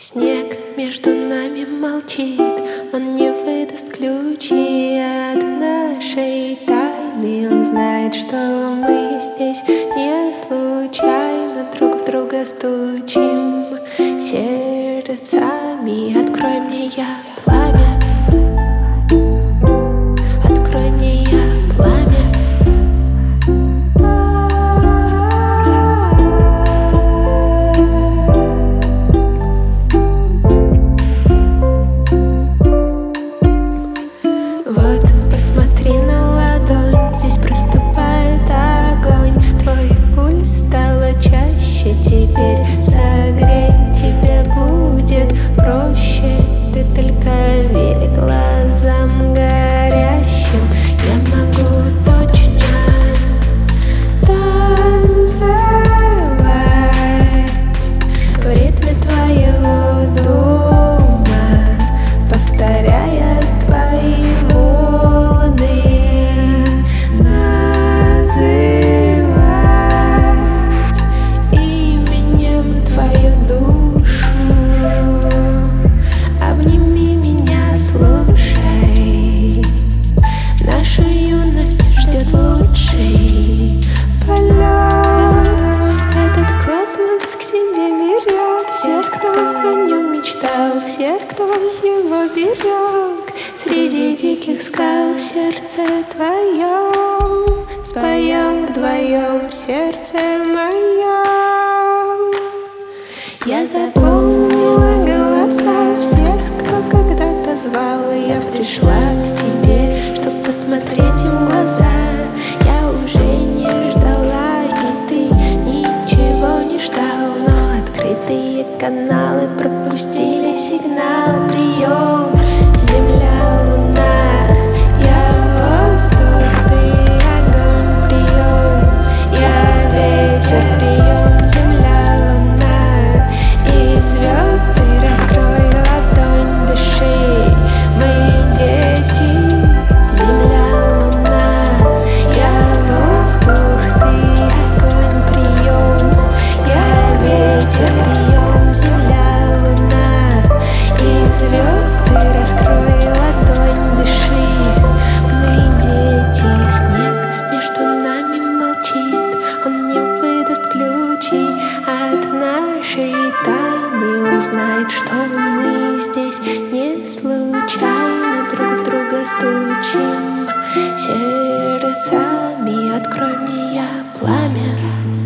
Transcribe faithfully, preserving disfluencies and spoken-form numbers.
Снег между нами молчит, он не выдаст ключи от нашей тайны. Он знает, что мы здесь не случайно друг в друга стучим сердцами. Открой мне, я пламя. Открой мне, я пламя. Вот, посмотри на ладонь, здесь проступает огонь. Твой пульс стало чаще, теперь согреть тебя будет проще. Ты только верь глазам горящим. Я могу точно танцевать в ритме твоего дома, повторяя твои волны, называть именем твою душу. Обними меня, слушай, нашу юность ждет лучший полет. Этот космос к себе берет всех, кто о нем мечтал, всех, кто его берег. Среди диких скал в сердце твоем споем вдвоем, в сердце моем. Я запомнила голоса всех, кто когда-то звал. Я пришла к тебе, чтоб посмотреть им в глаза. Я уже не ждала, и ты ничего не ждал, но открытые каналы пропустили сигнал. Прием, земля, луна, я воздух, ты огонь. Прием, я ветер. Прием, земля, луна и звезды. Раскрой ладонь, дыши, мы дети. Земля, луна, я воздух, ты огонь. Прием, я ветер. Прием, земля, луна и звезды. Раскрой ладонь, дыши, мы дети. Снег между нами молчит, он не выдаст ключи от нашей тайны. Он знает, что мы здесь не случайно друг в друга стучим сердцами. Открой мне, я пламя.